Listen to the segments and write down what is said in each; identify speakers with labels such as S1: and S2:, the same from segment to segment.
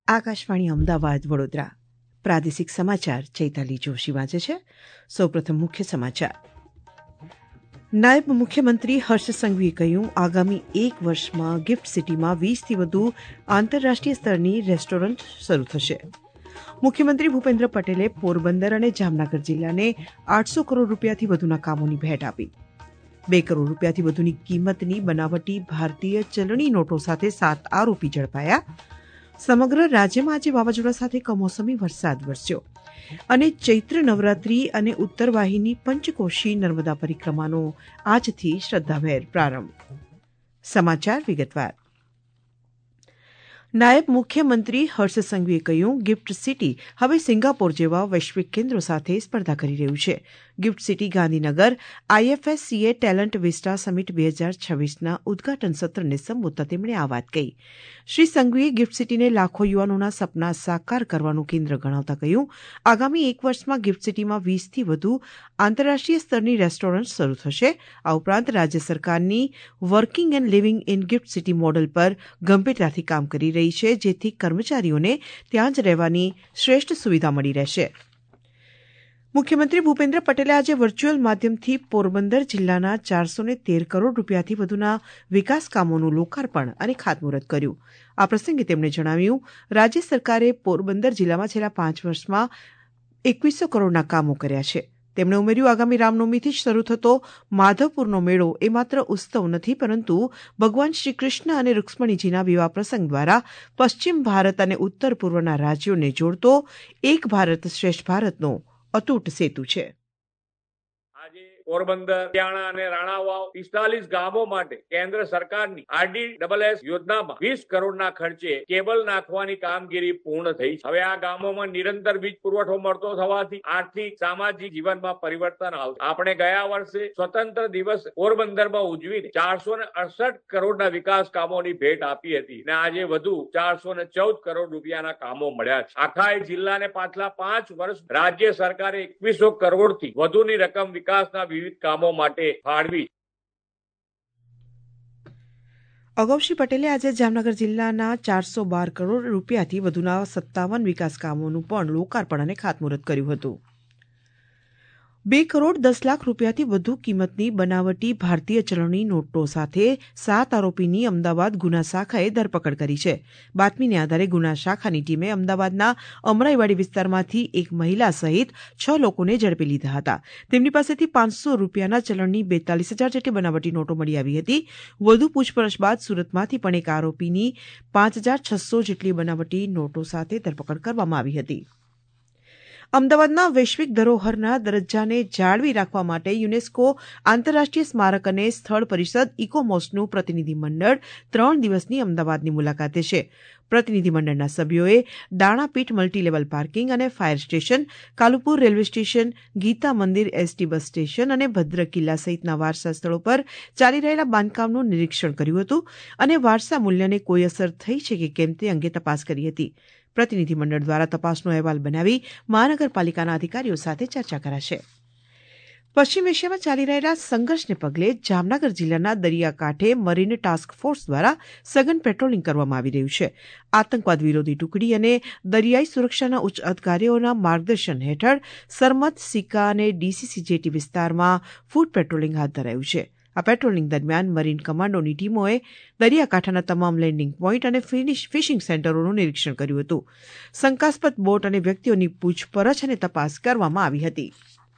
S1: આકાશવાણી અમદાવાદ વડોદરા પ્રાદેશિક સમાચાર ચૈતાલી જોશી વાંચે છે. સૌપ્રથમ મુખ્ય સમાચાર. નાયબ મુખ્યમંત્રી હર્ષ સંઘવીએ કહ્યું, આગામી એક વર્ષમાં ગિફ્ટ સિટીમાં 20થી વધુ આંતરરાષ્ટ્રીય સ્તરની રેસ્ટોરન્ટ શરૂ થશે. મુખ્યમંત્રી ભૂપેન્દ્ર પટેલે પોરબંદર અને જામનગર જિલ્લાને 800 કરોડ રૂપિયાથી વધુના કામોની ભેટ આપી. 2 કરોડ રૂપિયાથી વધુની કિંમતની બનાવટી ભારતીય ચલણી નોટો સાથે 7 આરોપી ઝડપાયા. સમગ્ર રાજ્યમાં આજે વાવાઝોડા સાથે કમોસમી વરસાદ વરસ્યો અને ચૈત્ર નવરાત્રી અને ઉત્તરવાહિની પંચકોશી નર્મદા પરિક્રમાનો આજથી શ્રદ્ધાભેર પ્રારંભ. સમાચાર વિગતવાર. નાયબ મુખ્યમંત્રી હર્ષ સંઘવીએ કહ્યું, ગિફ્ટ સિટી હવે સિંગાપોર જેવા વૈશ્વિક કેન્દ્રો સાથે સ્પર્ધા કરી રહ્યું છે. GIFT City Gandhinagar IFSCA talent vista summit 2026ના ઉદઘાટન સત્રને સંબોધતા તેમણે આ વાત કહી. શ્રી સંઘવીએ ગિફ્ટ સિટીને લાખો યુવાનોના સપના સાકાર કરવાનું કેન્દ્ર ગણાવતા કહ્યું, આગામી એક વર્ષમાં ગિફ્ટ સિટીમાં 20થી વધુ આંતરરાષ્ટ્રીય સ્તરની રેસ્ટોરન્ટ શરૂ થશે. આ ઉપરાંત રાજ્ય સરકારની working and living in gift city model પર ગંભીરતાથી કામ કરી રહી છે, જેથી કર્મચારીઓને ત્યાં જ રહેવાની શ્રેષ્ઠ સુવિધા મળી રહેશે. મુખ્યમંત્રી ભૂપેન્દ્ર પટેલે આજે વર્ચ્યુઅલ માધ્યમથી પોરબંદર જિલ્લાના 413 કરોડ રૂપિયાથી વધુના વિકાસ કામોનું લોકાર્પણ અને ખાતમુહૂર્ત કર્યું. આ પ્રસંગે તેમણે જણાવ્યું, રાજ્ય સરકારે પોરબંદર જિલ્લામાં છેલ્લા 5 વર્ષમાં 2100 કરોડના કામો કર્યા છે. તેમણે ઉમેર્યું, આગામી રામનવમીથી શરૂ થતો માધવપુરનો મેળો એ માત્ર ઉત્સવ નથી, પરંતુ ભગવાન શ્રી કૃષ્ણ અને રૂક્ષ્મણીજીના વિવાહ પ્રસંગ દ્વારા પશ્ચિમ ભારત અને ઉત્તર પૂર્વના રાજ્યોને જોડતો એક ભારત શ્રેષ્ઠ ભારતનો અતૂટ સેતુ છે.
S2: આજે પોરબંદર, હરિયાણા અને રાણાવાવ 45 ગામો માટે કેન્દ્ર સરકારની RDSS યોજનામાં 20 કરોડના ખર્ચે કેબલ નાખવાની કામગીરી પૂર્ણ થઈ છે. હવે આ ગામોમાં નિરંતર વીજ પુરવઠો મળતો થવાથી આર્થિક સામાજિક જીવનમાં પરિવર્તન આવશે. આપણે ગયા વર્ષે સ્વતંત્ર દિવસ પોરબંદરમાં ઉજવીને 468 કરોડના વિકાસ કામોની ભેટ આપી હતી અને આજે વધુ 414 કરોડ રૂપિયાના કામો મળ્યા છે. આખા જિલ્લાને પાછલા 5 વર્ષ રાજ્ય સરકારે 2100 કરોડથી વધુની રકમ વિકાસના વિવિધ કામો માટે ફાળવી.
S1: અગાઉ શ્રી પટેલે આજે જામનગર જિલ્લાના 412 કરોડ રૂપિયાથી વધુના 57 વિકાસ કામોનું પણ લોકાર્પણ અને ખાતમુહૂર્ત કર્યું હતું. 2 કરોડ 10 લાખ રૂપિયાથી વધુ કિંમતની બનાવટી ભારતીય ચલણી નોટો સાથે 7 આરોપીની અમદાવાદ ગુના શાખાએ ધરપકડ કરી છે. બાતમીને આધારે ગુના શાખાની ટીમે અમદાવાદના અમરાઈવાડી વિસ્તારમાંથી એક મહિલા સહિત 6 લોકોને ઝડપી લીધા હતા. તેમની પાસેથી 500 રૂપિયાના ચલણની 42,000 જેટલી બનાવટી નોટો મળી આવી હતી. વધુ પૂછપરછ બાદ સુરતમાંથી પણ એક આરોપીની 5,600 જેટલી બનાવટી નોટો સાથે ધરપકડ કરવામાં આવી હતી. અમદાવાદના વૈશ્વિક ધરોહરના દરજ્જાને જાળવી રાખવા માટે યુનેસ્કો આંતરરાષ્ટ્રીય સ્મારક અને સ્થળ પરિષદ ઇકોમોસનું પ્રતિનિધિમંડળ 3 દિવસની અમદાવાદની મુલાકાતે છે. પ્રતિનિધિમંડળના સભ્યોએ દાણાપીઠ મલ્ટીલેવલ પાર્કિંગ અને fire station, Kalupur railway station, Gita Mandir ST bus station અને ભદ્ર કિલ્લા સહિતના વારસા સ્થળો પર ચાલી રહેલા બાંધકામનું નિરીક્ષણ કર્યું હતું અને વારસા મૂલ્યને કોઈ અસર થઈ છે કે કેમ તે અંગે તપાસ કરી હતી. પ્રતિનિધિમંડળ દ્વારા તપાસનો અહેવાલ બનાવી મહાનગરપાલિકાના અધિકારીઓ સાથે ચર્ચા કરાશે. પશ્ચિમ એશિયામાં ચાલી રહેલા સંઘર્ષને પગલે જામનગર જિલ્લાના દરિયાકાંઠે મરીન ટાસ્ક ફોર્સ દ્વારા સઘન પેટ્રોલિંગ કરવામાં આવી રહ્યું છે. આતંકવાદ વિરોધી ટુકડી અને દરિયાઈ સુરક્ષાના ઉચ્ચ અધિકારીઓના માર્ગદર્શન હેઠળ સરમત, સિક્કા અને DCC જેટી વિસ્તારમાં ફૂટ પેટ્રોલિંગ હાથ ધરાયું છે. આ પેટ્રોલિંગ દરમિયાન મરીન કમાન્ડોની ટીમોએ દરિયાકાંઠાના તમામ લેન્ડિંગ પોઈન્ટ અને ફિશિંગ સેન્ટરોનું નિરીક્ષણ કર્યું હતું. શંકાસ્પદ બોટ અને વ્યક્તિઓની પૂછપરછ અને તપાસ કરવામાં આવી હતી.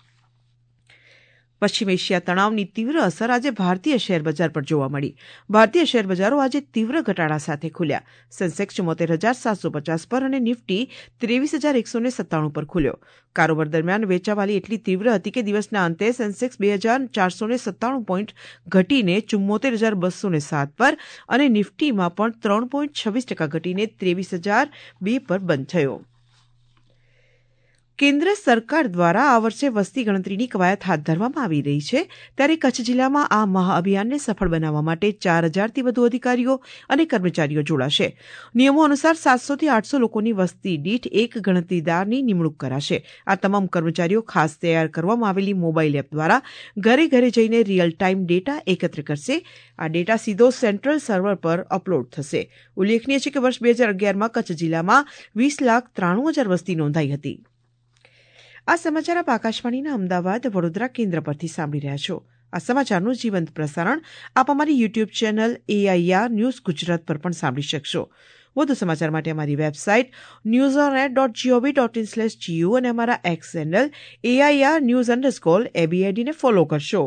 S1: પશ્ચિમ એશિયા તણાવની તીવ્ર અસર આજે ભારતીય શેરબજાર પર જોવા મળી. ભારતીય શેરબજારો આજે તીવ્ર ઘટાડા સાથે ખુલ્યા. સેન્સેક્સ 74,750 પર અને નિફ્ટી 23,197 પર ખુલ્યો. કારોબાર દરમિયાન વેચાવાલી એટલી તીવ્ર હતી કે દિવસના અંતે સેન્સેક્સ 2,497 પોઈન્ટ ઘટીને 74,207 પર અને નિફ્ટીમાં પણ 3.26% ઘટીને 23,002 પર બંધ થયો. કેન્દ્ર સરકાર દ્વારા આ વર્ષે વસ્તી ગણતરીની કવાયત હાથ ધરવામાં આવી રહી છે, ત્યારે કચ્છ જિલ્લામાં આ મહાઅભિયાનને સફળ બનાવવા માટે 4000થી વધુ અધિકારીઓ અને કર્મચારીઓ જોડાશે. નિયમો અનુસાર 700થી 800 લોકોની વસ્તી દીઠ એક ગણતરીદારની નિમણૂક કરાશે. આ તમામ કર્મચારીઓ ખાસ તૈયાર કરવામાં આવેલી મોબાઈલ એપ દ્વારા ઘરે ઘરે જઈને રિયલ ટાઈમ ડેટા એકત્ર કરશે. આ ડેટા સીધો સેન્ટ્રલ સર્વર પર અપલોડ થશે. ઉલ્લેખનીય છે કે વર્ષ 2011માં કચ્છ જિલ્લામાં 20,93,000 વસ્તી નોંધાઈ હતી. આ સમાચાર આપ આકાશવાણીના અમદાવાદ વડોદરા કેન્દ્ર પરથી સાંભળી રહ્યા છો. આ સમાચારનું જીવંત પ્રસારણ આપ અમારી YouTube channel AIR news Gujarat પર પણ સાંભળી શકશો. વધુ સમાચાર માટે અમારી વેબસાઇટ newsonet.gov.in/gu અને અમારા એક્સ હેન્ડલ AIR_news_ ને ફોલો કરશો.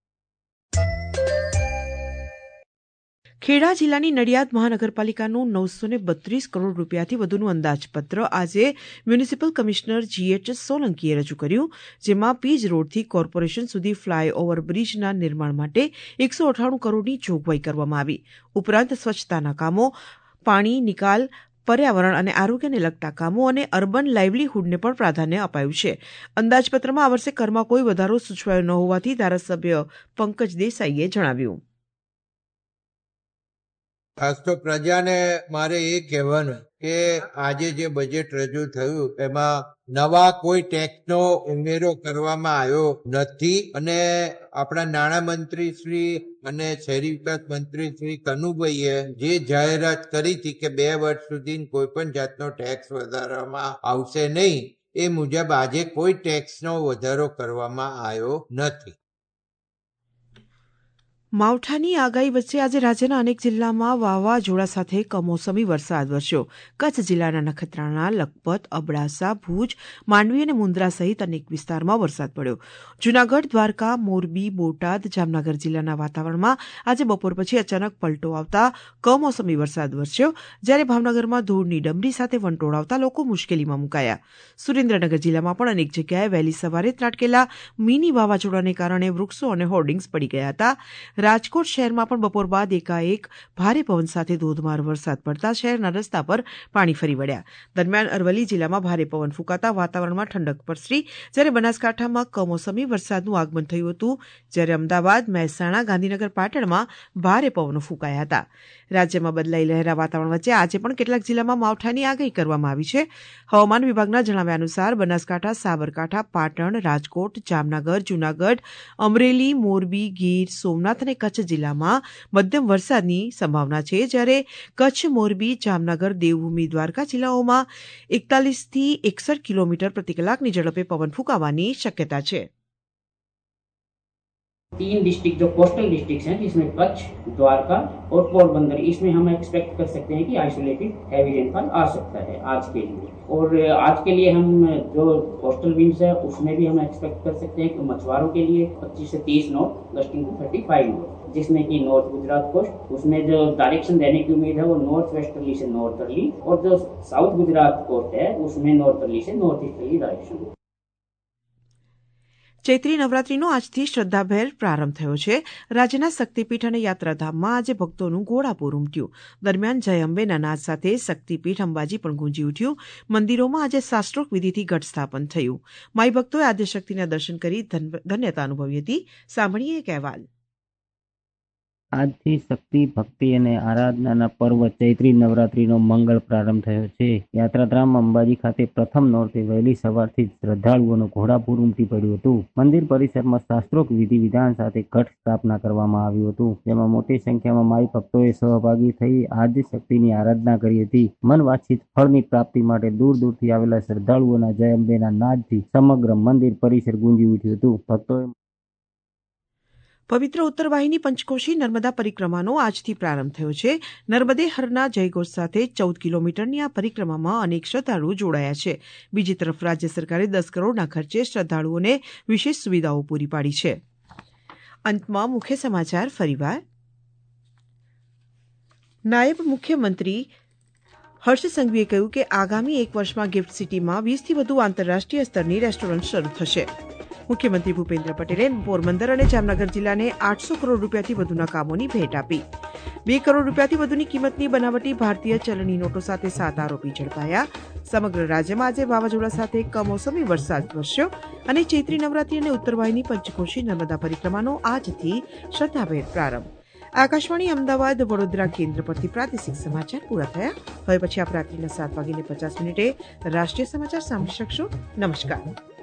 S1: ખેડા જિલ્લાની નડિયાદ મહાનગરપાલિકાનું 932 કરોડ રૂપિયાથી વધુનું અંદાજપત્ર આજે મ્યુનિસિપલ કમિશનર GH સોલંકીએ રજૂ કર્યું, જેમાં પીજ રોડથી કોર્પોરેશન સુધી ફ્લાયઓવર બ્રિજના નિર્માણ માટે 198 કરોડની જોગવાઈ કરવામાં આવી. ઉપરાંત સ્વચ્છતાના કામો, પાણી નિકાલ, પર્યાવરણ અને આરોગ્યને લગતા કામો અને અર્બન લાઇવલીહુડને પણ પ્રાધાન્ય અપાયું છે. અંદાજપત્રમાં આ વર્ષે કરમાં કોઈ વધારો સૂચવાયો ન હોવાથી ધારાસભ્ય પંકજ દેસાઈએ જણાવ્યું.
S3: ખાસ તો પ્રજાને મારે એ કહેવાનું કે આજે જે બજેટ રજૂ થયું એમાં નવા કોઈ ટેક્સનો ઉમેરો કરવામાં આવ્યો નથી અને આપણા નાણામંત્રી શ્રી અને શહેરી વિકાસ મંત્રી શ્રી કનુભાઈએ જે જાહેરાત કરી હતી કે 2 વર્ષ સુધી કોઈ પણ જાતનો ટેક્સ વધારવામાં આવશે નહીં, એ મુજબ આજે કોઈ ટેક્સનો વધારો કરવામાં આવ્યો નથી.
S1: માવઠાની આગાહી વચ્ચે આજે રાજ્યના અનેક જિલ્લામાં વાવાઝોડા સાથે કમોસમી વરસાદ વરસ્યો. કચ્છ જિલ્લાના નખત્રાણા, લખપત, અબડાસા, ભુજ, માંડવી અને મુન્દ્રા સહિત અનેક વિસ્તારમાં વરસાદ પડ્યો. જૂનાગઢ, દ્વારકા, મોરબી, બોટાદ, જામનગર જિલ્લાના વાતાવરણમાં આજે બપોર પછી અચાનક પલટો આવતા કમોસમી વરસાદ વરસ્યો, જ્યારે ભાવનગરમાં ધૂળની ડમરી સાથે વંટોળ આવતા લોકો મુશ્કેલીમાં મુકાયા. સુરેન્દ્રનગર જિલ્લામાં પણ અનેક જગ્યાએ વહેલી સવારે ત્રાટકેલા મિની વાવાઝોડાને કારણે વૃક્ષો અને હોર્ડિંગ્સ પડી ગયા હતા. રાજકોટ શહેરમાં પણ બપોર બાદ એકાએક ભારે પવન સાથે ધોધમાર વરસાદ પડતા શહેરના રસ્તા પર પાણી ફરી વળ્યા. દરમિયાન અરવલ્લી જિલ્લામાં ભારે પવન ફૂંકાતા વાતાવરણમાં ઠંડક પ્રસરી, જ્યારે બનાસકાંઠામાં કમોસમી વરસાદનું આગમન થયું હતું, જ્યારે અમદાવાદ, મહેસાણા, ગાંધીનગર, પાટણમાં ભારે પવનો ફૂંકાયા હતા. રાજ્યમાં બદલાઈ રહેલા વાતાવરણ વચ્ચે આજે પણ કેટલાક જિલ્લામાં માવઠાની આગાહી કરવામાં આવી છે. હવામાન વિભાગના જણાવ્યા અનુસાર બનાસકાંઠા, સાબરકાંઠા, પાટણ, રાજકોટ, જામનગર, જૂનાગઢ, અમરેલી, મોરબી, ગીર સોમનાથ અને કચ્છ જિલ્લામાં મધ્યમ વરસાદની સંભાવના છે, જ્યારે કચ્છ, મોરબી, જામનગર, દેવભૂમિ, દ્વારકા જિલ્લાઓમાં 41થી 61 કિલોમીટર પ્રતિ કલાકની ઝડપે પવન ફૂંકાવાની શક્યતા છે.
S4: 3 डिस्ट्रिक्ट जो कोस्टल डिस्ट्रिक्ट हैं जिसमें कच्छ, द्वारका और पोरबंदर, इसमें हम एक्सपेक्ट कर सकते हैं कि आइसोलेटेड हैवी रेनफॉल आ सकता है आज के लिए. और आज के लिए हम जो कोस्टल विंड्स है उसमें भी हम एक्सपेक्ट कर सकते हैं कि मछुआरों के लिए 25 से 30 नॉट गस्टिंग टू 35 नॉट, जिसमें कि नॉर्थ गुजरात कोस्ट उसमें जो डायरेक्शन देने की उम्मीद है वो नॉर्थ वेस्टर्ली से नॉर्थर्ली, और जो साउथ गुजरात कोस्ट है उसमें नॉर्थर्ली से नॉर्थ ईस्टर्ली डायरेक्शन.
S1: ચૈત્રી નવરાત્રીનો આજથી શ્રદ્ધાભેર પ્રારંભ થયો છે. રાજ્યના શક્તિપીઠ અને યાત્રાધામમાં આજે ભક્તોનું ઘોડાપૂર ઉમટ્યું. દરમિયાન જય અંબેના નાદ સાથે શક્તિપીઠ અંબાજી પણ ગુંજી ઉઠ્યું. મંદિરોમાં આજે શાસ્ત્રોક્ત વિધિથી ઘટ સ્થાપન થયું. માઈ ભક્તોએ આદ્યશક્તિના દર્શન કરી ધન્યતા અનુભવી હતી. સાંભળીએ એક અહેવાલ.
S5: આજથી શક્તિ, ભક્તિ અને આરાધનાના પર્વ ચૈત્રી નવરાત્રીનો મંગળ પ્રારંભ થયો છે. યાત્રાધામ અંબાજી ખાતે પ્રથમ નોરતે વહેલી સવારથી જ શ્રદ્ધાળુઓનું ઘોડાપૂર ઉમટી પડ્યું હતું. મંદિર પરિસરમાં શાસ્ત્રોક્ત વિધિ વિધાન સાથે ઘટ સ્થાપના કરવામાં આવ્યું હતું, જેમાં મોટી સંખ્યામાં માઈ ભક્તોએ સહભાગી થઈ આદ્ય શક્તિની આરાધના કરી હતી. મન વાંછિત ફળની પ્રાપ્તિ માટે દૂર દૂરથી આવેલા શ્રદ્ધાળુઓના જય અંબેના નાદથી સમગ્ર મંદિર પરિસર ગુંજી ઉઠ્યું હતું. ભક્તોએ
S1: પવિત્ર ઉત્તરવાહિની પંચકોશી નર્મદા પરિક્રમાનો આજથી પ્રારંભ થયો છે. નર્મદે હરના જયઘોષ સાથે 14 કિલોમીટરની આ પરિક્રમામાં અનેક શ્રદ્ધાળુઓ જોડાયા છે. બીજી તરફ રાજ્ય સરકારે 10 કરોડના ખર્ચે શ્રદ્ધાળુઓને વિશેષ સુવિધાઓ પૂરી પાડી છે. અંતમાં મુખ્ય સમાચાર ફરીવાર. નાયબ મુખ્યમંત્રી હર્ષ સંઘવીએ કહ્યું કે આગામી એક વર્ષમાં ગિફ્ટ સિટીમાં 20થી વધુ આંતરરાષ્ટ્રીય સ્તરની રેસ્ટોરન્ટ શરૂ થશે. મુખ્યમંત્રી ભૂપેન્દ્ર પટેલે પોરબંદર અને જામનગર જિલ્લાને 800 કરોડ રૂપિયાથી વધુના કામોની ભેટ આપી. 2 કરોડ રૂપિયાથી વધુની કિંમતની બનાવટી ભારતીય ચલણી નોટો સાથે 7 આરોપી ઝડપાયા. સમગ્ર રાજ્યમાં આજે વાવાઝોડા સાથે કમોસમી વરસાદ વરસ્યો અને ચૈત્રી નવરાત્રી અને ઉત્તરવાયની પંચકોશી નર્મદા પરિક્રમાનો આજથી શ્રદ્ધાભેર પ્રારંભ. આકાશવાણી અમદાવાદ વડોદરા કેન્દ્ર પરથી પ્રાદેશિક સમાચાર પૂરા થયા. હવે પછી આપ રાત્રિના 7:50 રાષ્ટ્રીય સમાચાર સાંભળી શકશો. નમસ્કાર.